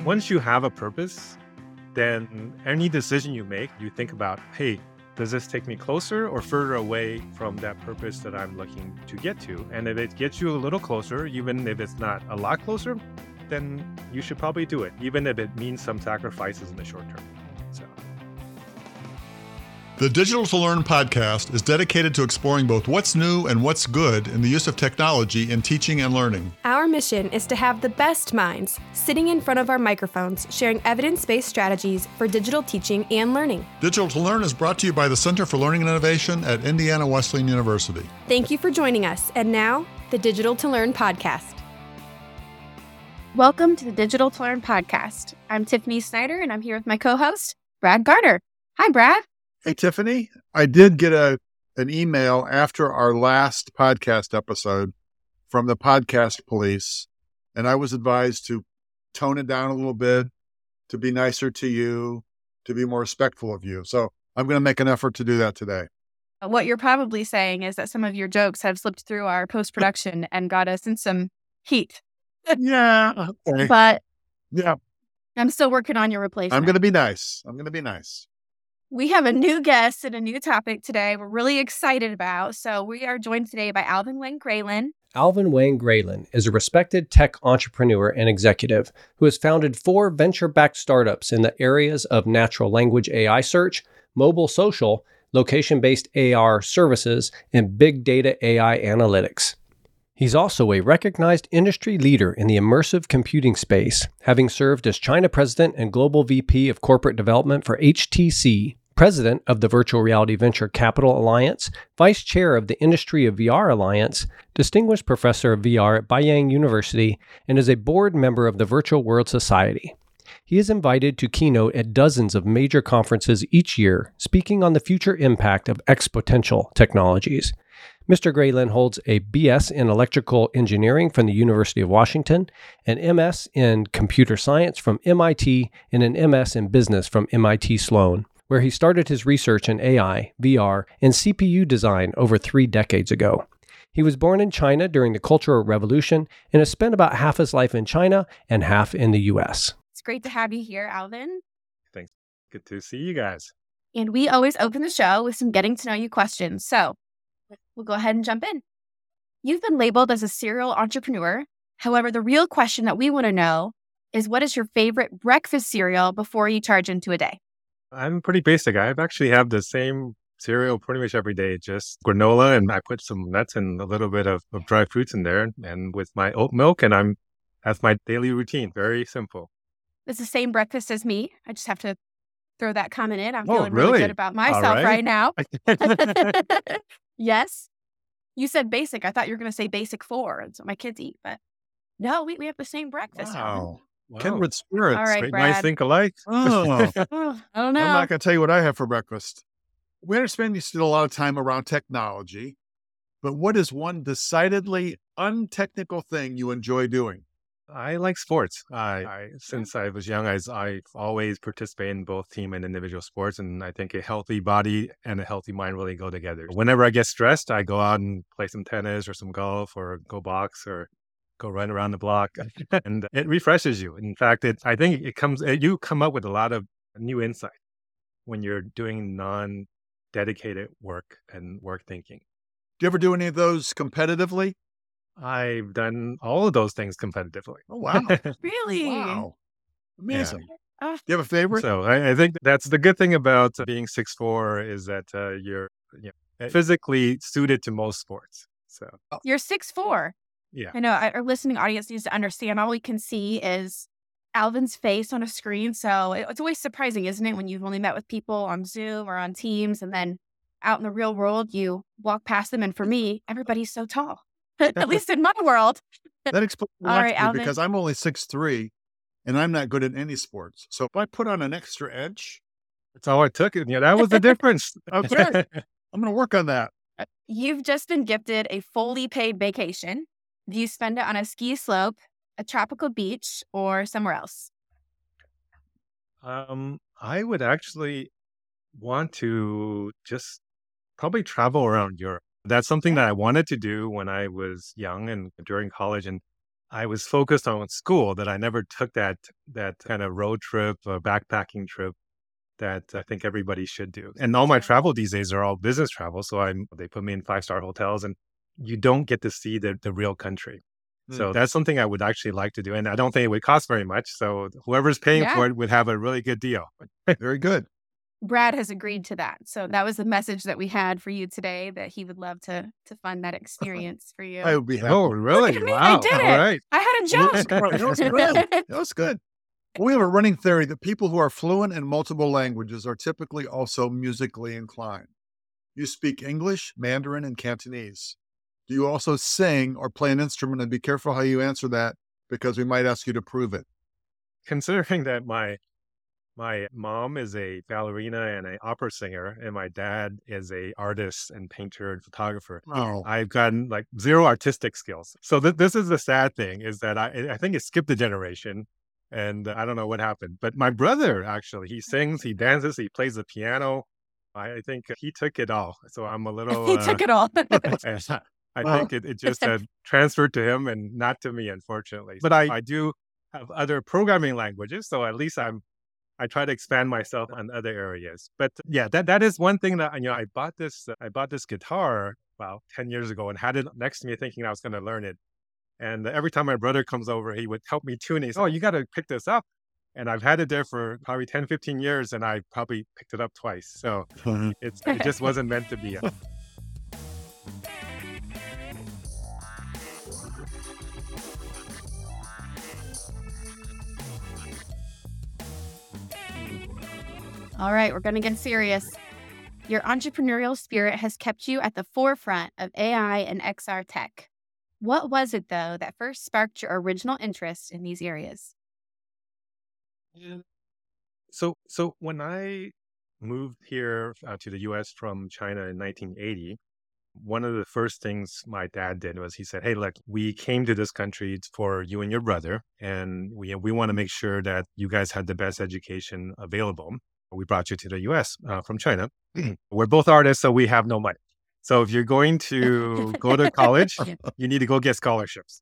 Once you have a purpose, then any decision you make, you think about, hey, does this take me closer or further away from that purpose that I'm looking to get to? And if it gets you a little closer, even if it's not a lot closer, then you should probably do it, even if it means some sacrifices in the short term. So, The Digital to Learn podcast is dedicated to exploring both what's new and what's good in the use of technology in teaching and learning. Our mission is to have the best minds sitting in front of our microphones, sharing evidence-based strategies for digital teaching and learning. Digital to Learn is brought to you by the Center for Learning and Innovation at Indiana Wesleyan University. Thank you for joining us. And now, the Digital to Learn podcast. Welcome to the Digital to Learn podcast. I'm Tiffany Snyder, and I'm here with my co-host, Brad Garner. Hi, Brad. Hey, Tiffany, I did get an email after our last podcast episode from the podcast police, and I was advised to tone it down a little bit, to be nicer to you, to be more respectful of you. So I'm going to make an effort to do that today. What you're probably saying is that some of your jokes have slipped through our post-production and got us in some heat. Yeah. Okay. But Yeah, I'm still working on your replacement. I'm going to be nice. We have a new guest and a new topic today we're really excited about. So we are joined today by Alvin Wang Graylin. Alvin Wang Graylin is a respected tech entrepreneur and executive who has founded 4 venture-backed startups in the areas of natural language AI search, mobile social, location-based AR services, and big data AI analytics. He's also a recognized industry leader in the immersive computing space, having served as China President and Global VP of Corporate Development for HTC, President of the Virtual Reality Venture Capital Alliance, Vice Chair of the Industry of VR Alliance, Distinguished Professor of VR at Beiyang University, and is a board member of the Virtual World Society. He is invited to keynote at dozens of major conferences each year, speaking on the future impact of exponential technologies. Mr. Graylin holds a BS in Electrical Engineering from the University of Washington, an MS in Computer Science from MIT, and an MS in Business from MIT Sloan, where he started his research in AI, VR, and CPU design over 3 decades ago. He was born in China during the Cultural Revolution and has spent about half his life in China and half in the U.S. It's great to have you here, Alvin. thanks. Good to see you guys. And we always open the show with some getting to know you questions. So we'll go ahead and jump in. You've been labeled as a serial entrepreneur. However, the real question that we want to know is, what is your favorite breakfast cereal before you charge into a day? I'm pretty basic. I actually have the same cereal pretty much every day, just granola, and I put some nuts and a little bit of dry fruits in there, and with my oat milk, and that's my daily routine. Very simple. It's the same breakfast as me. I just have to throw that comment in. I'm Oh, feeling really really? good about All myself right. right now. Yes. You said basic. I thought you were going to say basic 4. That's what my kids eat. But no, we have the same breakfast. Wow. Wow. Kindred spirits. All right, Great Brad. minds think alike. Oh, Oh, I don't know. I'm not going to tell you what I have for breakfast. We understand you spend a lot of time around technology, but what is one decidedly untechnical thing you enjoy doing? I like sports. Since I was young, I've always participated in both team and individual sports, and I think a healthy body and a healthy mind really go together. Whenever I get stressed, I go out and play some tennis or some golf or go box or go run around the block, and it refreshes you. In fact, I think you come up with a lot of new insight when you're doing non-dedicated work and work thinking. Do you ever do any of those competitively? I've done all of those things competitively. Oh, wow. Really? Wow. Amazing. Oh. Do you have a favorite? So I think that's the good thing about being 6'4" is that you're physically suited to most sports. So You're 6'4". yeah, I know our listening audience needs to understand all we can see is Alvin's face on a screen. So it's always surprising, isn't it, when you've only met with people on Zoom or on Teams, and then out in the real world, you walk past them. And for me, everybody's so tall, at least in my world. That explains a All lot right, to me Alvin. because I'm only 6'3", and I'm not good at any sports. So if I put on an extra inch, that's all it took. That was the difference. Okay. I'm going to work on that. You've just been gifted a fully paid vacation. Do you spend it on a ski slope, a tropical beach, or somewhere else? I would actually want to just probably travel around Europe. That's something that I wanted to do when I was young and during college. And I was focused on school that I never took that kind of road trip, backpacking trip that I think everybody should do. And all my travel these days are all business travel. So they put me in 5-star hotels and you don't get to see the real country. So that's something I would actually like to do. And I don't think it would cost very much. So whoever's paying for it would have a really good deal. Very good. Brad has agreed to that. So that was the message that we had for you today, that he would love to fund that experience for you. I would be happy. Oh, really? Look at me, Wow. I did it. All right. I had a joke. That was good. That was good. We have a running theory that people who are fluent in multiple languages are typically also musically inclined. You speak English, Mandarin, and Cantonese. Do you also sing or play an instrument? And be careful how you answer that, because we might ask you to prove it. Considering that my mom is a ballerina and an opera singer, and my dad is a artist and painter and photographer, I've gotten like zero artistic skills. So this is the sad thing, is that I think it skipped a generation, and I don't know what happened. But my brother, actually, he sings, he dances, he plays the piano. I think he took it all. So I'm a little... He took it all. I think it just transferred to him and not to me, unfortunately. But I do have other programming languages, so at least I try to expand myself on other areas. But yeah, that is one thing that, I bought this guitar about 10 years ago and had it next to me thinking I was going to learn it. And every time my brother comes over, he would help me tune it. He said, "Oh, you got to pick this up." And I've had it there for probably 10, 15 years, and I probably picked it up twice. So it just wasn't meant to be. All right, we're going to get serious. Your entrepreneurial spirit has kept you at the forefront of AI and XR tech. What was it, though, that first sparked your original interest in these areas? So when I moved here to the U.S. from China in 1980, one of the first things my dad did was he said, "Hey, look, we came to this country for you and your brother, and we want to make sure that you guys had the best education available. We brought you to the U.S. From China. We're both artists, so we have no money. So if you're going to go to college, you need to go get scholarships."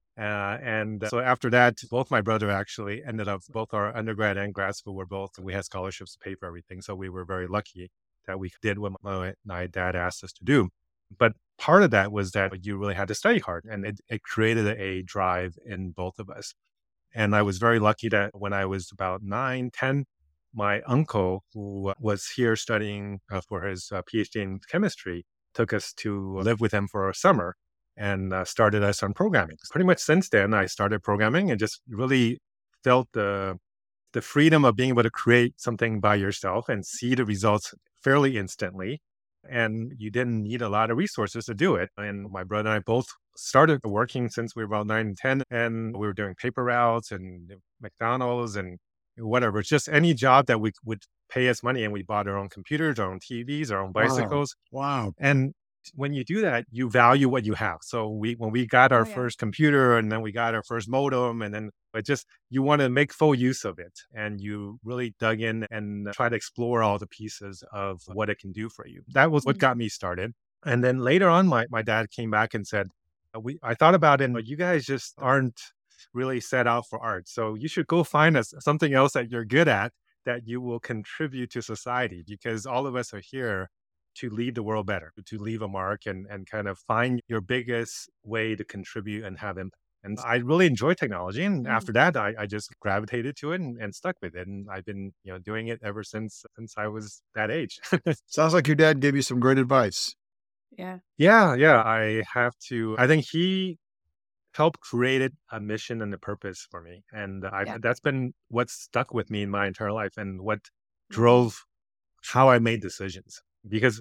And so after that, both my brother actually ended up, both our undergrad and grad school we had scholarships to pay for everything. So we were very lucky that we did what my dad asked us to do. But part of that was that you really had to study hard, and it created a drive in both of us. And I was very lucky that when I was about 9, 10, my uncle, who was here studying for his PhD in chemistry, took us to live with him for a summer and started us on programming. Pretty much since then, I started programming and just really felt the freedom of being able to create something by yourself and see the results fairly instantly. And you didn't need a lot of resources to do it. And my brother and I both started working since we were about 9 and 10, and we were doing paper routes and McDonald's and whatever. It's just any job that would pay us money, and we bought our own computers, our own TVs, our own bicycles. Wow. And when you do that, you value what you have. So when we got our first computer, and then we got our first modem, and then you want to make full use of it. And you really dug in and try to explore all the pieces of what it can do for you. That was what got me started. And then later on, my dad came back and said, I thought about it, and you guys just aren't really set out for art. So you should go find something else that you're good at that you will contribute to society, because all of us are here to leave the world better, to leave a mark and kind of find your biggest way to contribute and have impact. And I really enjoy technology. And after that, I just gravitated to it and stuck with it. And I've been doing it ever since I was that age. Sounds like your dad gave you some great advice. Yeah. Yeah. I think he helped create a mission and a purpose for me. And that's been what stuck with me in my entire life and what drove how I made decisions. Because,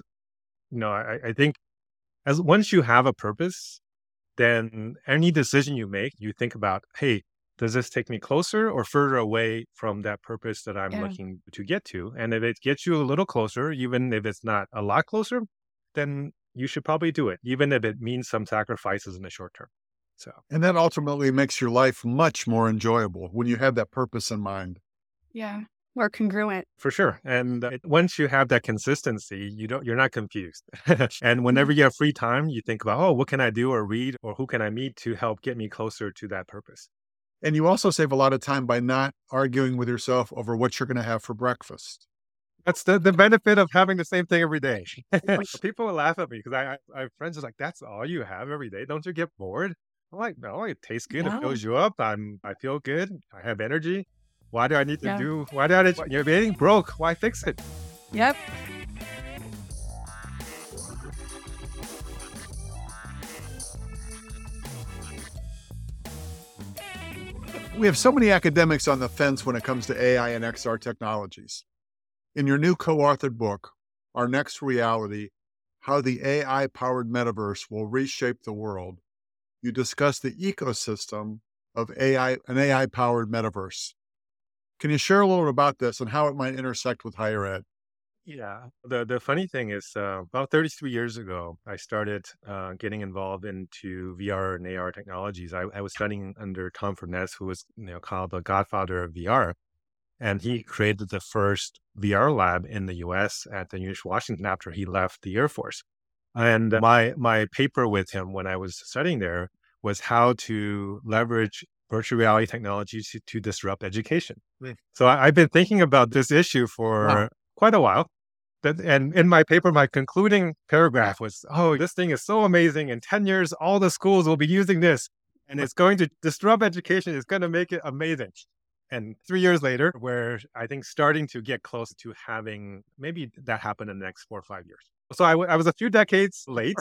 I think once you have a purpose, then any decision you make, you think about, hey, does this take me closer or further away from that purpose that I'm looking to get to? And if it gets you a little closer, even if it's not a lot closer, then you should probably do it, even if it means some sacrifices in the short term. And that ultimately makes your life much more enjoyable when you have that purpose in mind. Yeah. more congruent. For sure. And once you have that consistency, you're not confused. And whenever you have free time, you think about, oh, what can I do or read or who can I meet to help get me closer to that purpose? And you also save a lot of time by not arguing with yourself over what you're going to have for breakfast. That's the benefit of having the same thing every day. People will laugh at me because I have friends who are like, that's all you have every day. Don't you get bored? I'm like, no, it tastes good. No. It fills you up. I feel good. I have energy. Why do I need to Yeah. you're getting broke. Why fix it? Yep. We have so many academics on the fence when it comes to AI and XR technologies. In your new co-authored book, Our Next Reality, How the AI-Powered Metaverse Will Reshape the World, you discuss the ecosystem of an AI-powered metaverse. Can you share a little about this and how it might intersect with higher ed? Yeah. The funny thing is, about 33 years ago, I started getting involved into VR and AR technologies. I was studying under Tom Furness, who was called the godfather of VR. And he created the first VR lab in the US at the University of Washington after he left the Air Force. And my paper with him when I was studying there was how to leverage virtual reality technologies to disrupt education. So I've been thinking about this issue for quite a while. And in my paper, my concluding paragraph was, oh, this thing is so amazing. In 10 years, all the schools will be using this. And it's going to disrupt education. It's going to make it amazing. And 3 years later, we're, I think, starting to get close to having maybe that happen in the next 4 or 5 years. So I was a few decades late,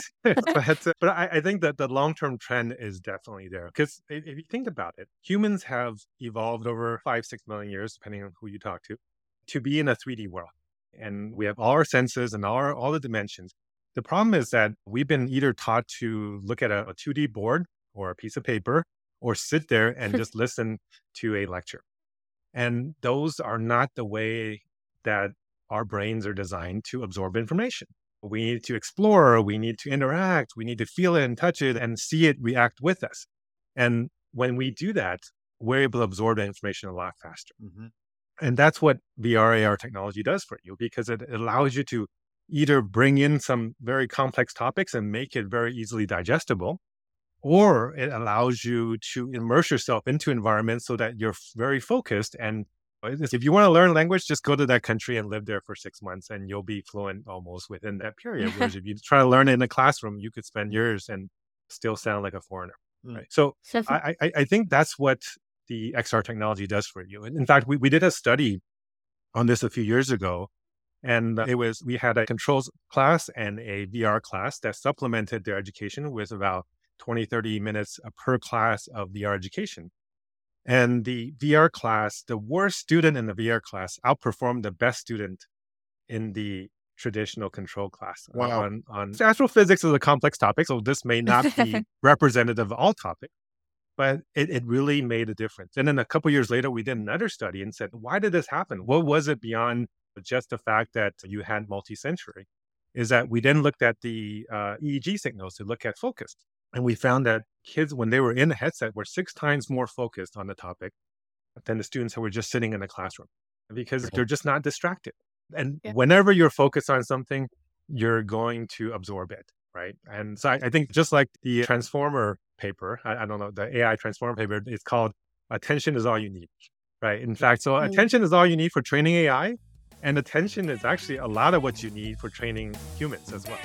but I think that the long-term trend is definitely there. Because if you think about it, humans have evolved over 5-6 million years, depending on who you talk to be in a 3D world. And we have all our senses and all the dimensions. The problem is that we've been either taught to look at a 2D board or a piece of paper or sit there and just listen to a lecture. And those are not the way that our brains are designed to absorb information. We need to explore, we need to interact, we need to feel it and touch it and see it react with us. And when we do that, we're able to absorb the information a lot faster. Mm-hmm. And that's what VR AR technology does for you, because it allows you to either bring in some very complex topics and make it very easily digestible, or it allows you to immerse yourself into environments so that you're very focused. And if you want to learn language, just go to that country and live there for 6 months and you'll be fluent almost within that period. Whereas if you try to learn it in a classroom, you could spend years and still sound like a foreigner. Right? So I think that's what the XR technology does for you. In fact, we did a study on this a few years ago, and we had a controls class and a VR class that supplemented their education with about 20, 30 minutes per class of VR education. And the VR class, the worst student in the VR class outperformed the best student in the traditional control class. Wow. On astrophysics is a complex topic, so this may not be representative of all topics, but it really made a difference. And then a couple of years later, we did another study and said, why did this happen? What was it beyond just the fact that you had multi-sensory? Is that we then looked at the EEG signals to look at focus. And we found that kids, when they were in the headset, were 6 times more focused on the topic than the students who were just sitting in the classroom, because they're just not distracted. And whenever you're focused on something, you're going to absorb it, right? And so I think just like the Transformer paper, I don't know, the AI Transformer paper, it's called Attention is All You Need, right? In fact, so attention is all you need for training AI, and attention is actually a lot of what you need for training humans as well.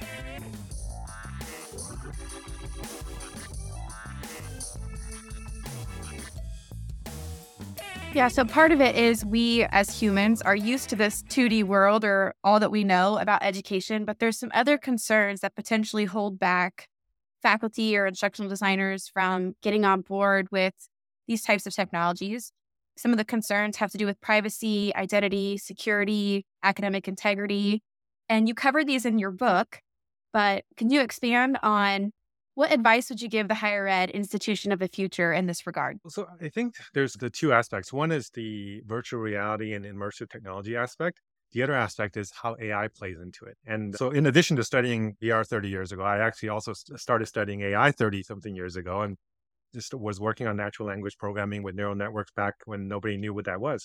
Yeah, so part of it is we as humans are used to this 2D world or all that we know about education, but there's some other concerns that potentially hold back faculty or instructional designers from getting on board with these types of technologies. Some of the concerns have to do with privacy, identity, security, academic integrity, and you cover these in your book, but can you expand on what advice would you give the higher ed institution of the future in this regard? So I think there's the two aspects. One is the virtual reality and immersive technology aspect. The other aspect is how AI plays into it. And so in addition to studying VR 30 years ago, I actually also started studying AI 30-something years ago and just was working on natural language programming with neural networks back when nobody knew what that was.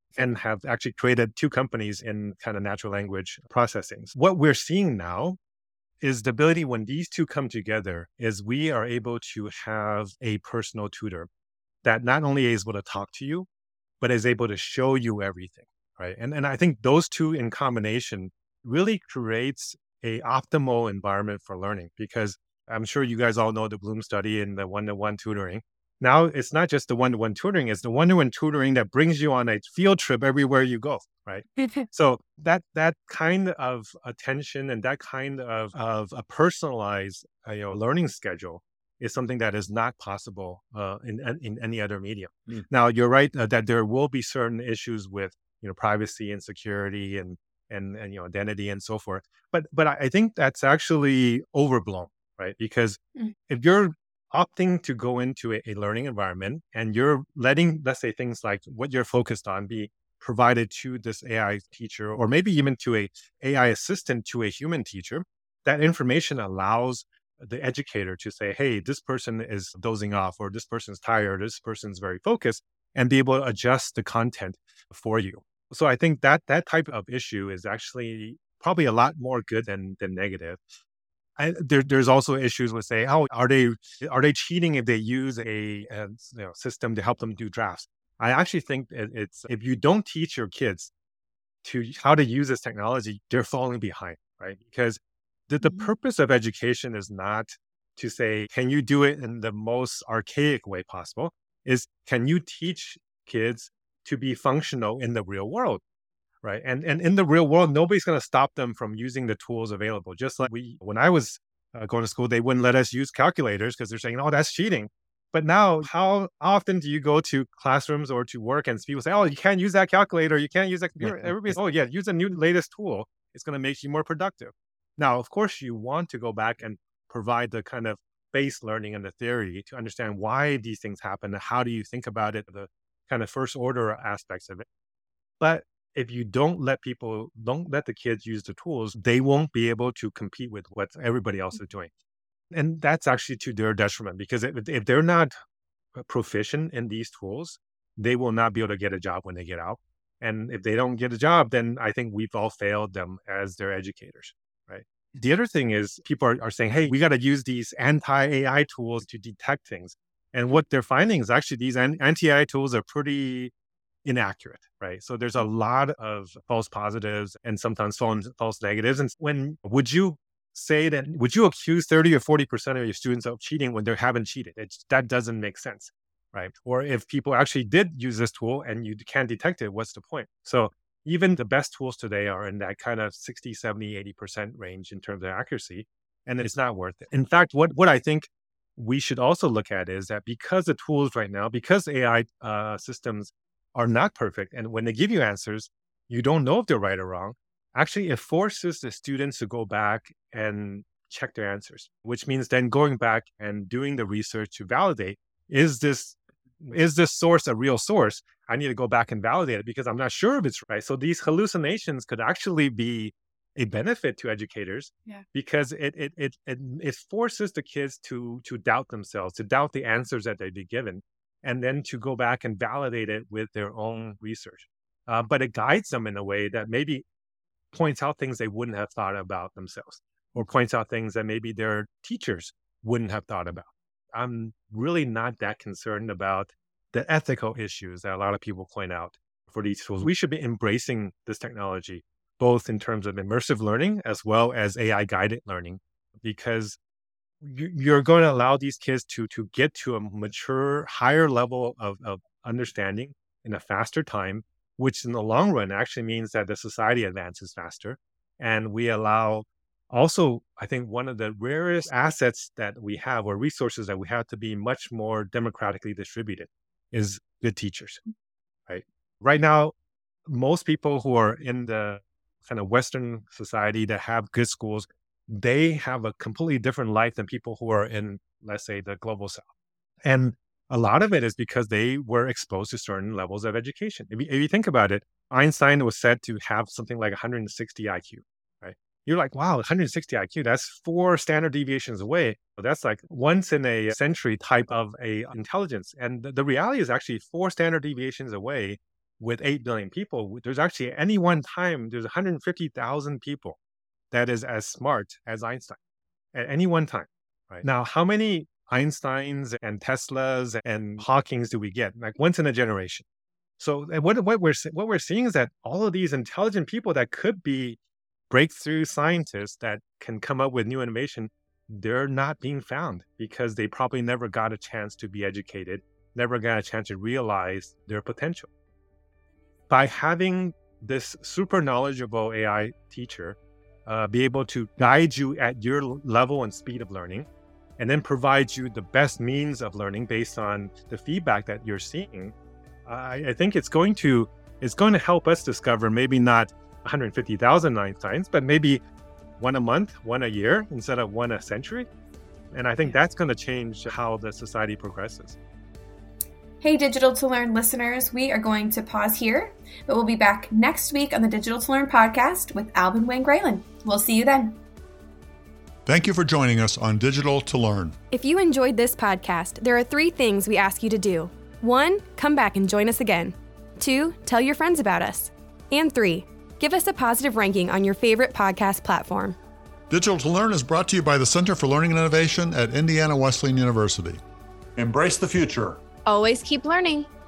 and have actually created 2 companies in kind of natural language processing. What we're seeing now is the ability when these two come together is we are able to have a personal tutor that not only is able to talk to you, but is able to show you everything, right? And I think those two in combination really creates a optimal environment for learning, because I'm sure you guys all know the Bloom study and the one-to-one tutoring. Now it's not just the one-to-one tutoring, it's the one-to-one tutoring that brings you on a field trip everywhere you go, right? So that kind of attention and that kind of a personalized learning schedule is something that is not possible in any other medium. Now you're right that there will be certain issues with privacy and security and identity and so forth, but I think that's actually overblown, right? Because if you're opting to go into a learning environment and you're letting, let's say, things like what you're focused on be provided to this AI teacher, or maybe even to a AI assistant to a human teacher, that information allows the educator to say, hey, this person is dozing off, or this person's tired, or this person's very focused, and be able to adjust the content for you. So I think that type of issue is actually probably a lot more good than negative. There's also issues with say, oh, are they cheating if they use a system to help them do drafts? I actually think it's if you don't teach your kids to how to use this technology, they're falling behind, right? Because the purpose of education is not to say, can you do it in the most archaic way possible? Is can you teach kids to be functional in the real world? Right. And in the real world, nobody's going to stop them from using the tools available. Just like when I was going to school, they wouldn't let us use calculators because they're saying, oh, that's cheating. But now, how often do you go to classrooms or to work and people say, oh, you can't use that calculator, you can't use that computer. Everybody's, oh, yeah, use a new latest tool. It's going to make you more productive. Now, of course, you want to go back and provide the kind of base learning and the theory to understand why these things happen and how do you think about it, the kind of first order aspects of it. But if you don't let the kids use the tools, they won't be able to compete with what everybody else is doing. And that's actually to their detriment, because if they're not proficient in these tools, they will not be able to get a job when they get out. And if they don't get a job, then I think we've all failed them as their educators, right? The other thing is people are saying, hey, we got to use these anti-AI tools to detect things. And what they're finding is actually these anti-AI tools are pretty inaccurate, right? So there's a lot of false positives and sometimes false negatives. And would you accuse 30 or 40% of your students of cheating when they haven't cheated? That doesn't make sense, right? Or if people actually did use this tool and you can't detect it, what's the point? So even the best tools today are in that kind of 60, 70, 80% range in terms of accuracy, and it's not worth it. In fact, what I think we should also look at is that because the tools right now, because AI systems are not perfect, and when they give you answers, you don't know if they're right or wrong. Actually, it forces the students to go back and check their answers, which means then going back and doing the research to validate, is this source a real source? I need to go back and validate it because I'm not sure if it's right. So these hallucinations could actually be a benefit to educators because it forces the kids to doubt themselves, to doubt the answers that they've been given, and then to go back and validate it with their own research. But it guides them in a way that maybe points out things they wouldn't have thought about themselves, or points out things that maybe their teachers wouldn't have thought about. I'm really not that concerned about the ethical issues that a lot of people point out for these tools. We should be embracing this technology, both in terms of immersive learning as well as AI-guided learning, because you're going to allow these kids to get to a mature, higher level of understanding in a faster time, which in the long run actually means that the society advances faster. And we allow also, I think one of the rarest assets that we have, or resources that we have to be much more democratically distributed, is good teachers, right? Right now, most people who are in the kind of Western society that have good schools, they have a completely different life than people who are in, let's say, the global South. And a lot of it is because they were exposed to certain levels of education. If you think about it, Einstein was said to have something like 160 IQ, right? You're like, wow, 160 IQ, that's 4 standard deviations away. That's like once in a century type of a intelligence. And the reality is actually 4 standard deviations away with 8 billion people, there's actually any one time, there's 150,000 people that is as smart as Einstein at any one time. Right now, how many Einsteins and Teslas and Hawkings do we get? Like once in a generation. So what we're seeing is that all of these intelligent people that could be breakthrough scientists that can come up with new innovation, they're not being found because they probably never got a chance to be educated, never got a chance to realize their potential. By having this super knowledgeable AI teacher be able to guide you at your level and speed of learning, and then provide you the best means of learning based on the feedback that you're seeing, I think it's going to help us discover maybe not 150,000 Einsteins, but maybe one a month, one a year instead of one a century. And I think that's going to change how the society progresses. Hey, Digital to Learn listeners, we are going to pause here, but we'll be back next week on the Digital to Learn podcast with Alvin Wang Graylin. We'll see you then. Thank you for joining us on Digital to Learn. If you enjoyed this podcast, there are 3 things we ask you to do. 1, come back and join us again. 2, tell your friends about us. And 3, give us a positive ranking on your favorite podcast platform. Digital to Learn is brought to you by the Center for Learning and Innovation at Indiana Wesleyan University. Embrace the future. Always keep learning.